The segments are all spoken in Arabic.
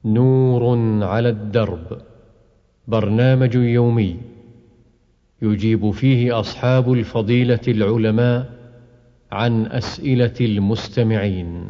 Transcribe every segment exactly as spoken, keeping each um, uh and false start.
نور على الدرب، برنامج يومي يجيب فيه أصحاب الفضيلة العلماء عن أسئلة المستمعين.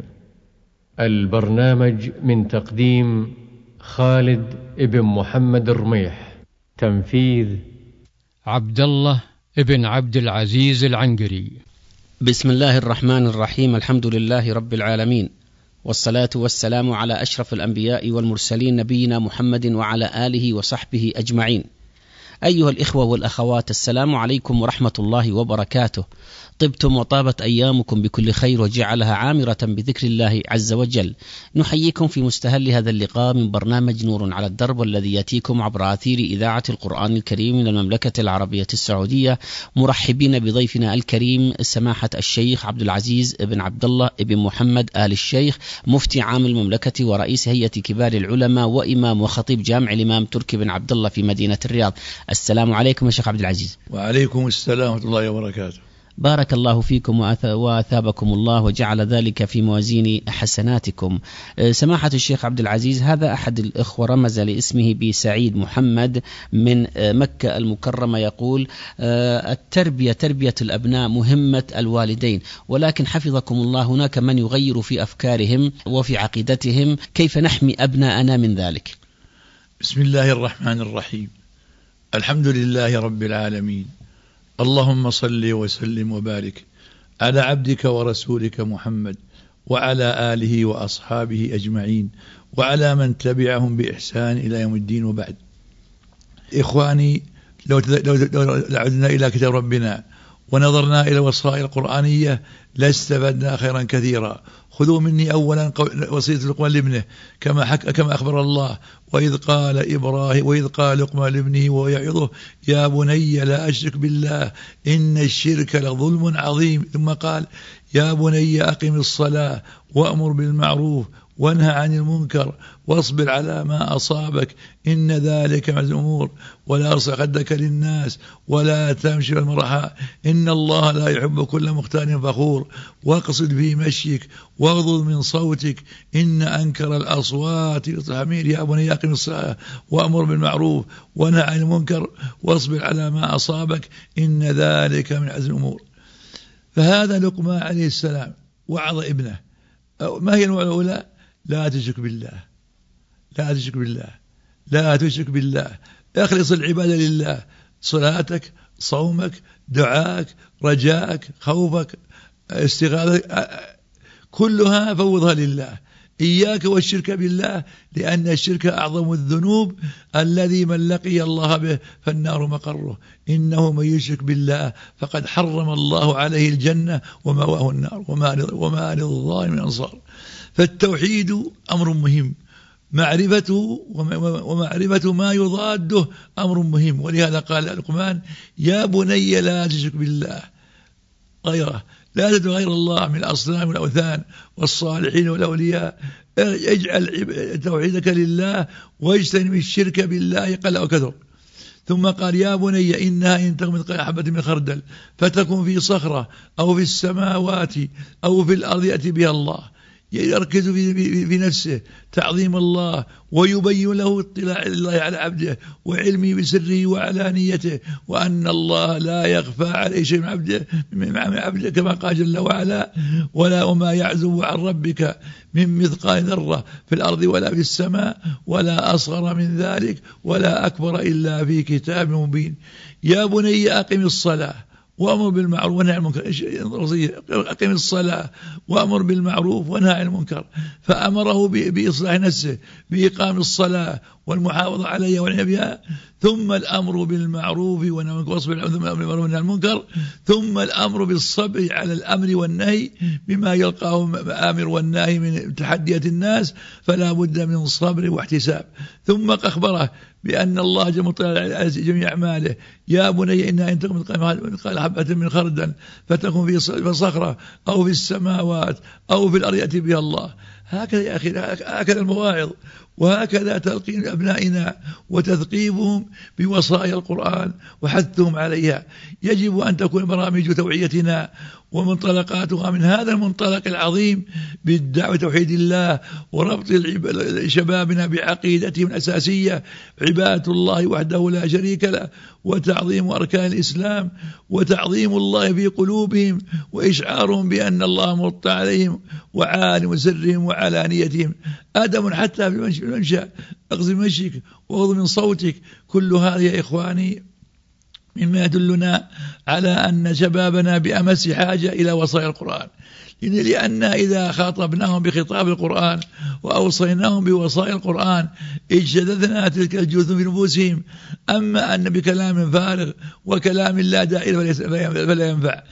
البرنامج من تقديم خالد ابن محمد الرميح، تنفيذ عبد الله ابن عبد العزيز العنقري. بسم الله الرحمن الرحيم. الحمد لله رب العالمين، والصلاة والسلام على أشرف الأنبياء والمرسلين نبينا محمد وعلى آله وصحبه أجمعين. أيها الإخوة والأخوات، السلام عليكم ورحمة الله وبركاته. طبتم وطابت أيامكم بكل خير وجعلها عامرة بذكر الله عز وجل. نحييكم في مستهل هذا اللقاء من برنامج نور على الدرب، والذي يأتيكم عبر أثير إذاعة القرآن الكريم من المملكة العربية السعودية، مرحبين بضيفنا الكريم سماحة الشيخ عبد العزيز بن عبد الله بن محمد آل الشيخ، مفتي عام المملكة ورئيس هيئة كبار العلماء وإمام وخطيب جامع الإمام تركي بن عبد الله في مدينة الرياض. السلام عليكم يا شيخ عبد العزيز. وعليكم السلام ورحمة الله وبركاته. بارك الله فيكم وأثابكم الله وجعل ذلك في موازين حسناتكم. سماحة الشيخ عبد العزيز، هذا أحد الإخوة رمز لاسمه بسعيد محمد من مكة المكرمة، يقول: التربية تربية الأبناء مهمة الوالدين، ولكن حفظكم الله هناك من يغير في أفكارهم وفي عقيدتهم، كيف نحمي أبناءنا من ذلك؟ بسم الله الرحمن الرحيم. الحمد لله رب العالمين، اللهم صل وسلم وبارك على عبدك ورسولك محمد وعلى آله وأصحابه أجمعين وعلى من تبعهم بإحسان إلى يوم الدين، وبعد. إخواني، لو عدنا إلى كتاب ربنا ونظرنا إلى الوصايا القرآنية لاستفدنا خيرا كثيرا. خذوا مني أولا وصية لقمان لابنه، كما حك كما أخبر الله: وإذ قال إبراهيم وإذ قال لقمان لابنه ويعظه يا بني لا أشرك بالله إن الشرك لظلم عظيم. ثم قال: يا بني أقم الصلاة وأمر بالمعروف وانهى عن المنكر واصبر على ما أصابك إن ذلك من الأمور ولا تصغ خدك للناس ولا تمشي بالمرحاء إن الله لا يحب كل مختال فخور واقصد في مشيك واغضض من صوتك إن أنكر الأصوات للحمير. يا بني أقم الصلاة وأمر بالمعروف وانهى عن المنكر واصبر على ما أصابك إن ذلك من عزم الأمور. فهذا لقمان عليه السلام وعظ ابنه. ما هي النوع الأولى؟ لا تشرك بالله، لا تشرك بالله، لا تشرك بالله. اخلص العبادة لله، صلاتك، صومك، دعاك، رجاءك، خوفك، استغاثتك، كلها فوضها لله. إياك والشرك بالله، لأن الشرك أعظم الذنوب الذي من لقي الله به فالنار مقره. إنه من يشرك بالله فقد حرم الله عليه الجنة ومأواه النار وما للظالم من أنصار. فالتوحيد أمر مهم، معرفته ومعرفة ما يضاده أمر مهم. ولهذا قال لقمان: يا بني لا تشرك بالله غيره، لا تدع غير الله من الأصنام والأوثان والصالحين والأولياء، اجعل توحيدك لله واجتنب الشرك بالله قل أو كثر. ثم قال: يا بني إنها إن تكن مثقال حبة من خردل فتكن في صخرة أو في السماوات أو في الأرض يأتي بها الله. يركز في, في, في نفسه تعظيم الله ويبين له اطلاع الله على عبده وعلمه بسره وعلانيته، وأن الله لا يخفى عليه شيء من عبده, من عبده كما قال جل وعلا: ولا وما يعزب عن ربك من مثقال ذرة في الأرض ولا في السماء ولا أصغر من ذلك ولا أكبر إلا في كتاب مبين. يا بني أقم الصلاة وأمر بالمعروف ونهى عن المنكر. أقم الصلاة وأمر بالمعروف ونهى عن المنكر، فأمره بإصلاح نفسه بإقام الصلاة والمحافظة عليها والعناية بها، ثم الأمر بالمعروف والصبر ونهى عن المنكر، ثم الأمر بالصبر على الأمر والنهي بما يلقاه الآمر والنهي من تحديات الناس، فلا بد من صبر واحتساب. ثم أخبره بأن الله جل وعلا على جميع أعماله: يا بني إنها إن تكن مثقال حبة من خردل فتكن في صخرة أو في السماوات أو في الأرض يأتي بها الله. هكذا يا أخي، هكذا المواعظ، وهكذا تلقين أبنائنا وتثقيفهم بوصايا القرآن وحثهم عليها. يجب أن تكون برامج توعيتنا ومنطلقاتها من هذا المنطلق العظيم بالدعوة توحيد الله وربط شبابنا بعقيدتهم الأساسية عبادة الله وحده لا شريك له، وتعظيم أركان الإسلام، وتعظيم الله في قلوبهم، وإشعارهم بأن الله مطلع عليهم وعالم سرهم وعلانيتهم. أدم حتى في المنشأ، أخذ من مشيك وأخذ من صوتك، كل هذا يا إخواني مما يدلنا على أن شبابنا بأمس حاجة إلى وصايا القرآن، لأن إذا خاطبناهم بخطاب القرآن وأوصيناهم بوصايا القرآن اجتددنا تلك الجذور في نفوسهم. أما أن بكلام فارغ وكلام لا دائر فلا ينفع.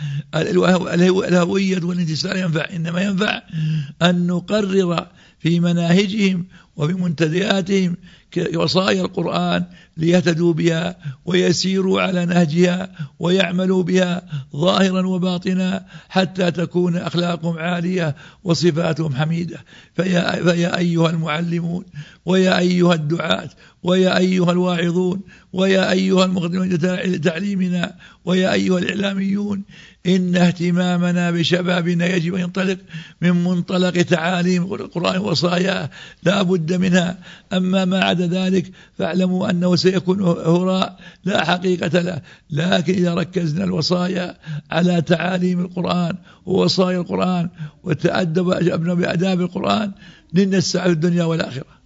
الهوية والانتصار ينفع، إنما ينفع أن نقرر في مناهجهم وفي منتدياتهم وصايا القرآن ليهتدوا بها ويسيروا على نهجها ويعملوا بها ظاهرا وباطنا حتى تكون أخلاقهم عالية وصفاتهم حميدة. فيا, فيا أيها المعلمون ويا أيها الدعاة ويا أيها الواعظون ويا أيها المقدمون لتعليمنا ويا أيها الإعلاميون، إن اهتمامنا بشبابنا يجب أن ينطلق من منطلق تعاليم القرآن ووصاياه لا بد منها. أما ما عدا ذلك فاعلموا أنه سيكون هراء لا حقيقة له. لكن إذا ركزنا الوصايا على تعاليم القرآن ووصايا القرآن وتأدب أجبنا بأداب القرآن لن السعادة الدنيا والآخرة.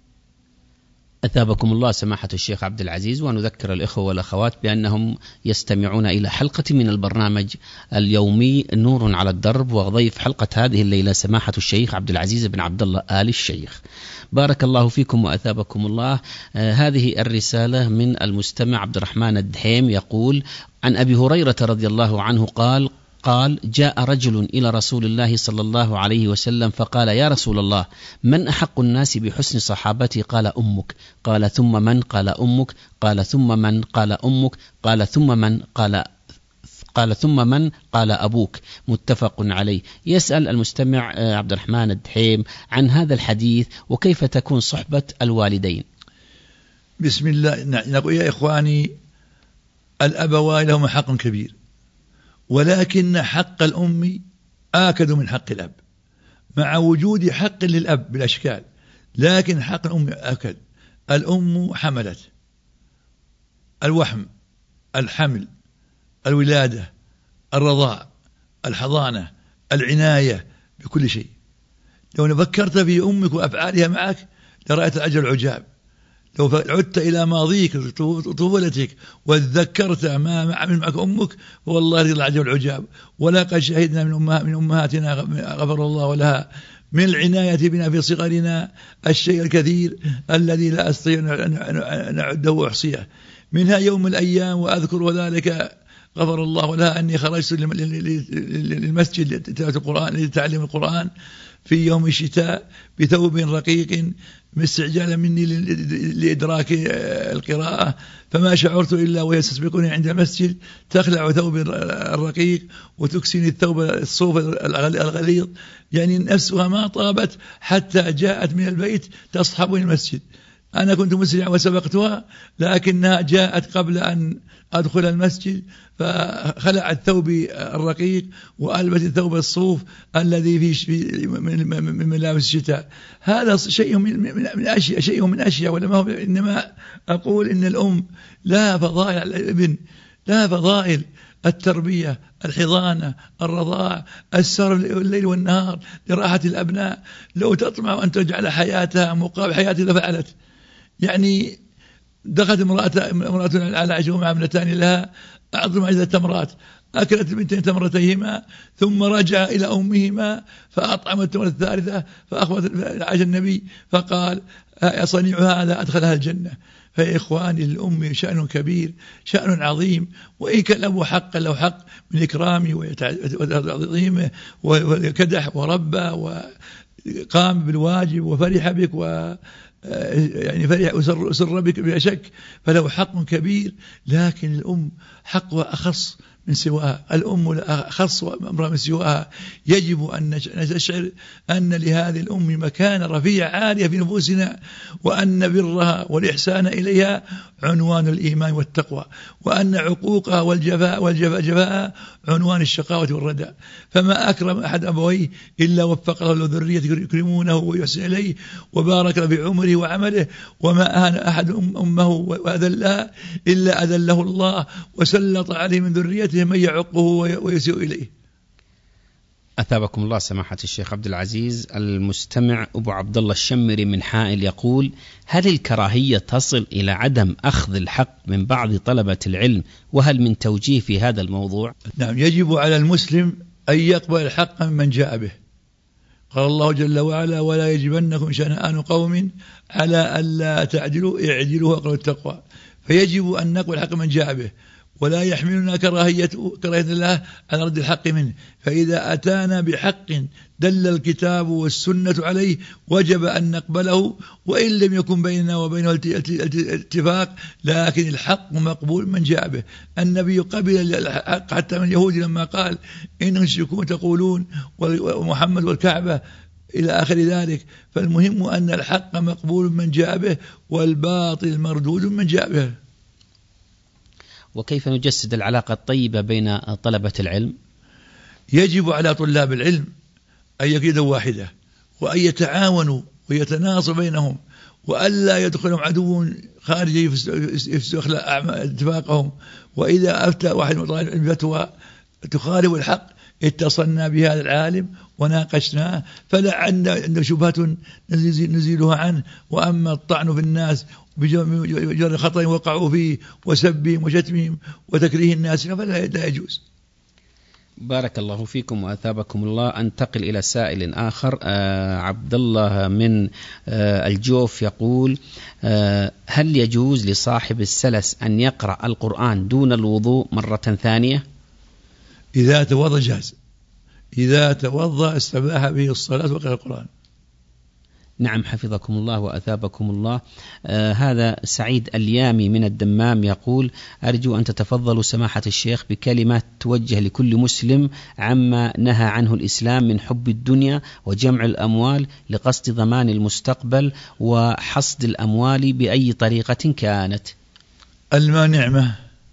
أثابكم الله سماحة الشيخ عبد العزيز، ونذكر الإخوة والأخوات بأنهم يستمعون إلى حلقة من البرنامج اليومي نور على الدرب، وضيف حلقة هذه الليلة سماحة الشيخ عبد العزيز بن عبد الله آل الشيخ. بارك الله فيكم وأثابكم الله. آه هذه الرسالة من المستمع عبد الرحمن الدحيم يقول: عن أبي هريرة رضي الله عنه قال قال جاء رجل إلى رسول الله صلى الله عليه وسلم فقال: يا رسول الله، من أحق الناس بحسن صحابتي؟ قال: أمك. قال: ثم من؟ قال: أمك. قال: ثم من؟ قال: أمك. قال: ثم من؟ قال قال ثم من؟ قال: أبوك. متفق عليه. يسأل المستمع عبد الرحمن الدحيم عن هذا الحديث وكيف تكون صحبة الوالدين. بسم الله. نقول يا إخواني، الأبوان لهم حق كبير، ولكن حق الأم آكد من حق الأب، مع وجود حق للأب بالأشكال، لكن حق الأم آكد. الأم حملت الوحم، الحمل، الولادة، الرضاع، الحضانة، العناية بكل شيء. لو فكرت في أمك وأفعالها معك لرأيت العجب العجاب. لو عدت إلى ماضيك طفولتك وتذكرت ما عمل معك أمك والله العجب العجاب. ولقد شهدنا من, أمها من أمهاتنا غفر الله لها من العناية بنا في صغرنا الشيء الكثير الذي لا أستطيع أن نعده وأحصيه. منها يوم الأيام وأذكر ذلك غفر الله لها أني خرجت للمسجد لتلاوة القرآن لتعليم القرآن في يوم الشتاء بثوب رقيق مستعجلا مني لإدراك القراءة، فما شعرت إلا وهي تسبقني عند المسجد تخلع ثوب الرقيق وتكسيني الثوب الصوف الغليظ، يعني نفسها ما طابت حتى جاءت من البيت تصحبني المسجد. أنا كنت مسرعا وسبقتها، لكنها جاءت قبل أن أدخل المسجد فخلعت ثوبي الرقيق وألبست ثوب الصوف الذي في من ملابس الشتاء. هذا شيء من أشياء شيء من أشياء ولا ما هو. إنما أقول إن الأم لا فضائل على الابن، لا فضائل: التربية، الحضانة، الرضاع، السهر الليل والنهار لراحة الأبناء. لو تطمع أن تجعل حياتها مقابل حياتها لفعلت. يعني دخلت امرأة امرأة على عشر مع ابنتان لها أعظم عدد تمرات، أكلت البنتين تمرتيهما ثم رجع إلى أمهما فأطعمت التمرة الثالثة فأخبرت عجل النبي فقال: صنيع هذا أدخلها الجنة. فيا إخواني، الأم شأن كبير، شأن عظيم، وإن كان له حق له حق من إكرامه وتعظيمه وكدح وربى وقام بالواجب وفرح بك و يعني فرح وسر بك بلا شك، فله حق كبير. لكن الأم حقها أخص من سواها، الأم لا خص أمرها من سواها. يجب أن نستشعر أن لهذه الأم مكانة رفيعة عالية في نفوسنا، وأن برها والإحسان إليها عنوان الإيمان والتقوى، وأن عقوقها والجفاء والجفاء عنوان الشقاوة والردى. فما أكرم أحد أبويه إلا وفقه له ذرية يكرمونه ويحسن إليه وبارك في عمره وعمله، وما أهان أحد أمه وأذلها إلا أذله الله وسلط عليه من ذريته من يعقه ويسيء إليه. أثابكم الله سماحة الشيخ عبد العزيز. المستمع أبو عبد الله الشمري من حائل يقول: هل الكراهية تصل إلى عدم أخذ الحق من بعض طلبة العلم، وهل من توجيه في هذا الموضوع؟ نعم، يجب على المسلم أن يقبل الحق ممن جاء به. قال الله جل وعلا: ولا يجبنكم شنآن قوم على ألا تعدلوا اعدلوا أقرب التقوى. فيجب أن نقبل الحق من جاء به، ولا يحملنا كراهية كراهية الله على رد الحق منه. فإذا أتانا بحق دل الكتاب والسنة عليه وجب أن نقبله، وإن لم يكن بيننا وبينه اتفاق، لكن الحق مقبول من جاء به. النبي قبل الحق حتى من اليهود لما قال: إنهم يشركون تقولون ومحمد والكعبة إلى آخر ذلك. فالمهم أن الحق مقبول من جاء به، والباطل مردود من جاء به. وكيف نجسد العلاقة الطيبة بين طلبة العلم؟ يجب على طلاب العلم أن يكيدوا واحدة، وأن يتعاونوا ويتناصوا بينهم، وألا يدخلهم عدو خارجي يفسد اتفاقهم. وإذا أفتى واحد من طلاب العلم فتوى تخالف الحق اتصلنا بهذا العالم وناقشناه، فلا عندنا شبهة نزيلها عنه. وأما الطعن في الناس بجر خطأ وقعوا فيه وسبهم وشتمهم وتكريه الناس فلا لا يجوز. بارك الله فيكم وأثابكم الله. أنتقل إلى سائل آخر. آه عبد الله من آه الجوف يقول: آه هل يجوز لصاحب السلس أن يقرأ القرآن دون الوضوء مرة ثانية؟ إذا توضأ جاز، إذا توضأ استباح به الصلاة وقرأ القرآن. نعم حفظكم الله وأثابكم الله. آه هذا سعيد اليامي من الدمام يقول: أرجو أن تتفضلوا سماحة الشيخ بكلمة توجه لكل مسلم عما نهى عنه الإسلام من حب الدنيا وجمع الأموال لقصد ضمان المستقبل وحصد الأموال بأي طريقة كانت. المال نعمة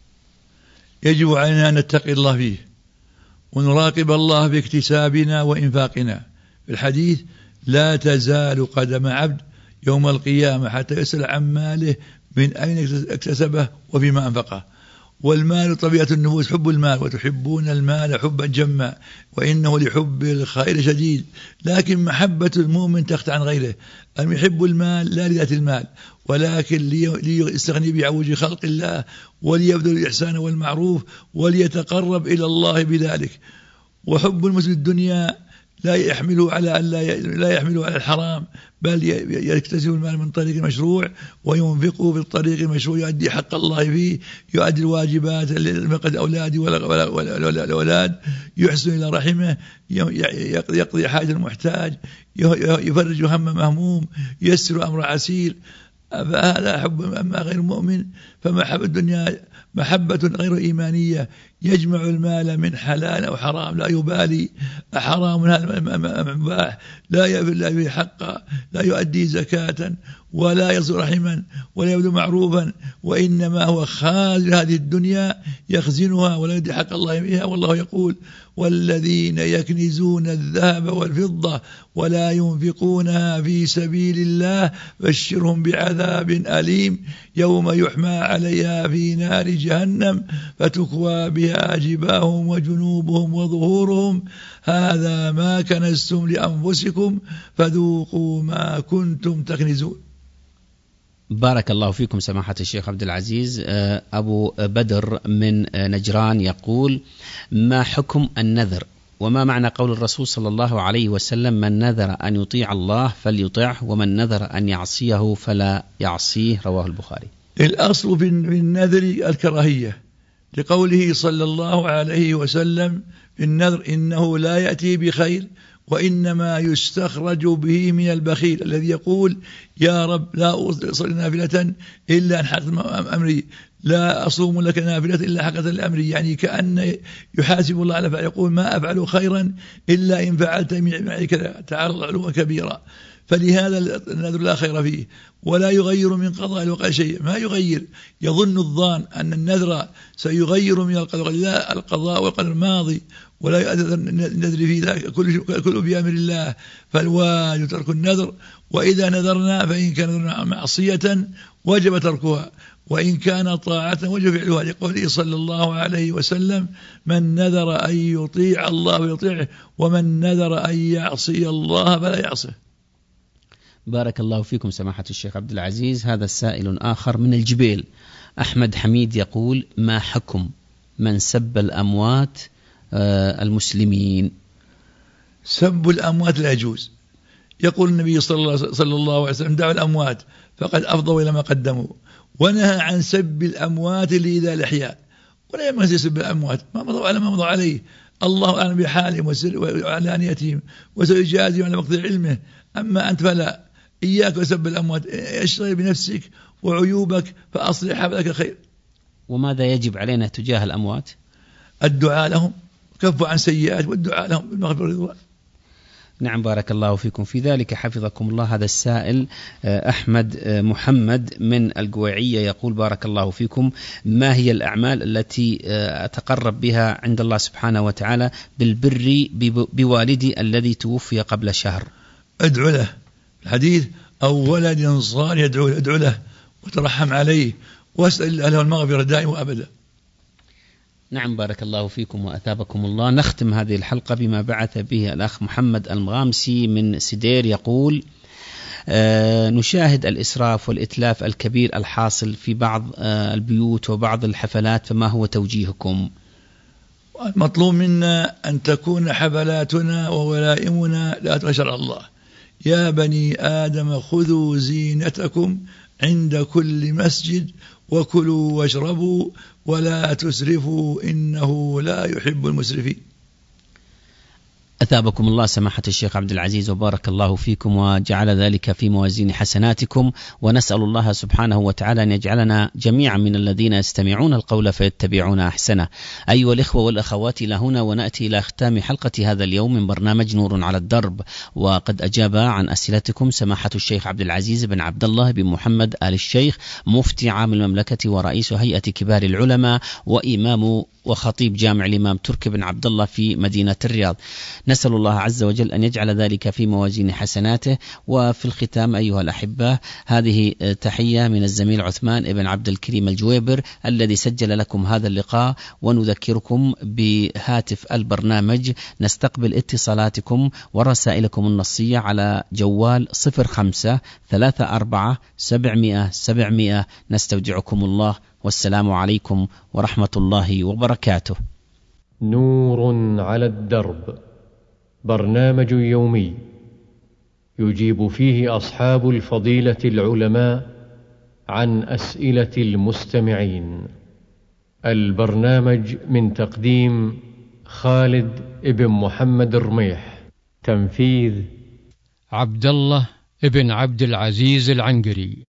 يجب علينا أن نتقي الله فيه ونراقب الله باكتسابنا وإنفاقنا. في الحديث: لا تزال قدم عبد يوم القيامة حتى يسأل عن ماله من أين اكتسبه وفيما أنفقه. والمال طبيعة النفوس حب المال، وتحبون المال حبا جما، وإنه لحب الخير شديد. لكن محبة المؤمن تخت عن غيره. أن يحب المال لا لذات المال، ولكن ليستغني بعوج خلق الله، وليبذل الإحسان والمعروف، وليتقرب إلى الله بذلك. وحب المسلم الدنيا لا يحمله على لا يحمله على الحرام، بل يكتسب المال من طريق المشروع وينفقه في الطريق المشروع، يؤدي حق الله فيه، يؤدي الواجبات لمقد الأولاد والأولاد، يحسن إلى رحمه، يقضي حاجة المحتاج، يفرج هم مهموم، ييسر أمر عسير. فهذا حب. أما غير مؤمن فمحب الدنيا محبة غير إيمانية، يجمع المال من حلال أو حرام لا يبالي، حرام هذا مباح، لا يبالي حقا، لا يؤدي زكاة ولا يصل رحما ولا يبدو معروفا، وإنما هو خازن هذه الدنيا يخزنها ولا يدي حق الله بها. والله يقول: والذين يكنزون الذهب والفضة ولا ينفقونها في سبيل الله بشرهم بعذاب أليم يوم يحمى عليها في نار جهنم فتكوى بها جباههم وجنوبهم وظهورهم هذا ما كنزتم لأنفسكم فذوقوا ما كنتم تكنزون. بارك الله فيكم سماحة الشيخ عبد العزيز. أبو بدر من نجران يقول: ما حكم النذر، وما معنى قول الرسول صلى الله عليه وسلم: من نذر أن يطيع الله فليطيعه، ومن نذر أن يعصيه فلا يعصيه؟ رواه البخاري. الأصل في النذر الكراهية، لقوله صلى الله عليه وسلم في النذر: إنه لا يأتي بخير وإنما يستخرج به من البخيل الذي يقول يا رب لا أصلي نافلة إلا أن حقت أمري، لا أصوم لك نافلة إلا حقت الأمري، يعني كأن يحاسب الله على فعل، يقول ما أفعل خيرا إلا إن فعلت معي كذا، تعالى علوا كبيرا. فلهذا النذر لا خير فيه، ولا يغير من قضاء الوقت شيء، ما يغير. يظن الظان أن النذر سيغير من القدر، لا، القضاء والقدر ماضي ولا يؤثر النذر في ذلك، كل بأمر الله. فالواجب ترك النذر، وإذا نذرنا فإن كان معصية وجب تركها، وإن كان طاعة وجب فعلها، لقوله صلى الله عليه وسلم من نذر أن يطيع الله فيطيعه، ومن نذر أن يعصي الله فلا يعصيه. بارك الله فيكم سماحة الشيخ عبد العزيز. هذا السائل آخر من الجبيل، أحمد حميد، يقول ما حكم من سب الأموات المسلمين؟ سب الأموات لا يجوز. يقول النبي صلى الله عليه وسلم دعوا الأموات فقد أفضوا إلى ما قدموا، ونهى عن سب الأموات لإذا الأحياء، ولا ينبغي يسب الأموات، ما مضوا على ما مضوا عليه، الله أعلم بحالهم وعلانيتهم وسيجازيهم على مقدار علمه. أما أنت فلا، إياك وسب الأموات، اشتغل بنفسك وعيوبك فأصلحها فلك خير. وماذا يجب علينا تجاه الأموات؟ الدعاء لهم، كفوا عن سيئات، والدعاء لهم بالمغفرة والرضوان. نعم بارك الله فيكم في ذلك، حفظكم الله. هذا السائل أحمد محمد من القويعية يقول بارك الله فيكم، ما هي الأعمال التي أتقرب بها عند الله سبحانه وتعالى بالبر بوالدي الذي توفي قبل شهر؟ أدعو له، الحديث أو ولد صالح يدعو له، أدعو له وترحم عليه واسأل له المغفرة دائما وأبدا. نعم بارك الله فيكم وأثابكم الله. نختم هذه الحلقة بما بعث به الأخ محمد المغامسي من سدير، يقول آه نشاهد الإسراف والإتلاف الكبير الحاصل في بعض آه البيوت وبعض الحفلات، فما هو توجيهكم؟ المطلوب منا أن تكون حفلاتنا وولائمنا لا تشرع الله. يا بني آدم خذوا زينتكم عند كل مسجد وكلوا واشربوا ولا تسرفوا إنه لا يحب المسرفين. أثابكم الله سماحة الشيخ عبد العزيز وبارك الله فيكم وجعل ذلك في موازين حسناتكم، ونسأل الله سبحانه وتعالى أن يجعلنا جميعا من الذين يستمعون القول فيتبعون أحسنه. أيها الإخوة والأخوات، إلى هنا ونأتي إلى ختام حلقة هذا اليوم من برنامج نور على الدرب، وقد أجاب عن أسئلتكم سماحة الشيخ عبد العزيز بن عبد الله بن محمد آل الشيخ، مفتي عام المملكة ورئيس هيئة كبار العلماء وإمام وخطيب جامع الإمام تركي بن عبد الله في مدينة الرياض. نسأل الله عز وجل أن يجعل ذلك في موازين حسناته. وفي الختام أيها الأحبة، هذه تحية من الزميل عثمان بن عبد الكريم الجويبر الذي سجل لكم هذا اللقاء، ونذكركم بهاتف البرنامج. نستقبل اتصالاتكم ورسائلكم النصية على جوال صفر خمسة ثلاثة أربعة سبعمائة سبعمائة. نستودعكم الله، والسلام عليكم ورحمة الله وبركاته. نور على الدرب، برنامج يومي يجيب فيه أصحاب الفضيلة العلماء عن أسئلة المستمعين. البرنامج من تقديم خالد ابن محمد الرميح، تنفيذ عبد الله ابن عبد العزيز العنقري.